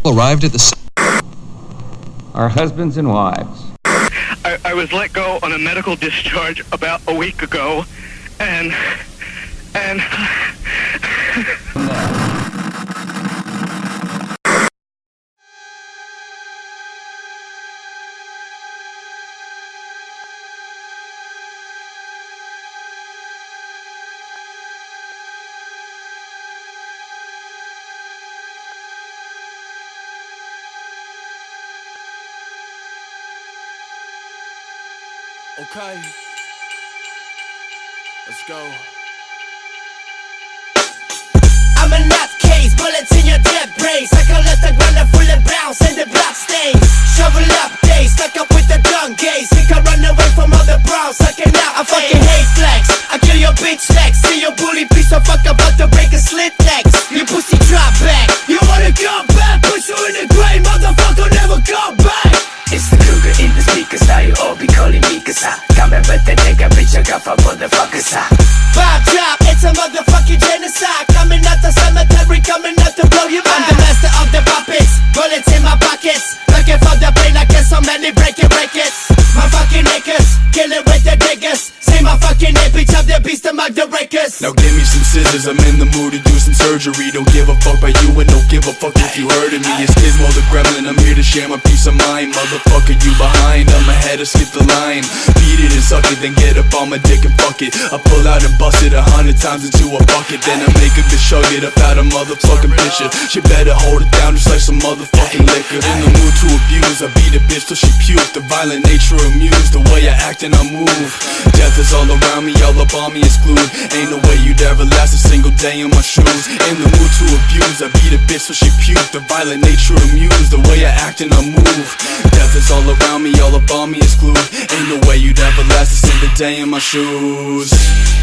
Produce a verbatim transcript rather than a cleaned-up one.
arrived at the scene. Our husbands and wives. I, I was let go on a medical discharge about a week ago, and, and... Okay, let's go. I'm a nutcase, bullets in your dead brain. Cycle at the ground full of bounce and the blood stains. Shovel up days, stuck up with the gun gaze. Think I run away from all the bros, sucking out. I fucking hate flex, I kill your bitch next. See your bully piece of fuck about to break a slit next. You pussy drop back, you wanna come back? Put you in the grave, motherfucker, never come back. It's the cougar in the speakers, now you all be calling me cause I coming with the nigga, bitch, I got fuck motherfuckers, I Bob drop, it's a motherfucking genocide. Coming out the cemetery, coming out to blow you mind. I'm the master of the puppets, bullets in my pockets. Looking for the pain, I get so many breaking records. My fucking niggas, killing with the diggers. See my fucking hip, bitch, I'm the beast among the breakers. Now give me some scissors, I'm in the mood to do some surgery. Don't give a fuck about you and don't give a fuck if you heard of me. It's Gizmo the Gremlin, I'm here to share my peace of mind. Motherfucker, you behind, I'm ahead of skip the line. Beat it and suck it, then get up on my dick and fuck it. I pull out and bust it a hundred times into a bucket. Then I make a bitch chug it up out a motherfucking picture. She better hold it down just like some motherfucking liquor. In the mood to abuse, I beat a bitch till she puke. The violent nature amused, the way I act and I move. Death is all around me, all up on me is glued. Ain't no way you'd ever last a single day in my shoes. In the mood to abuse, I beat a bitch till she puke. The violent nature amused, the way I act and I move. Death is all around me, all up on me is glued. Ain't no way you'd ever last a single day in my shoes.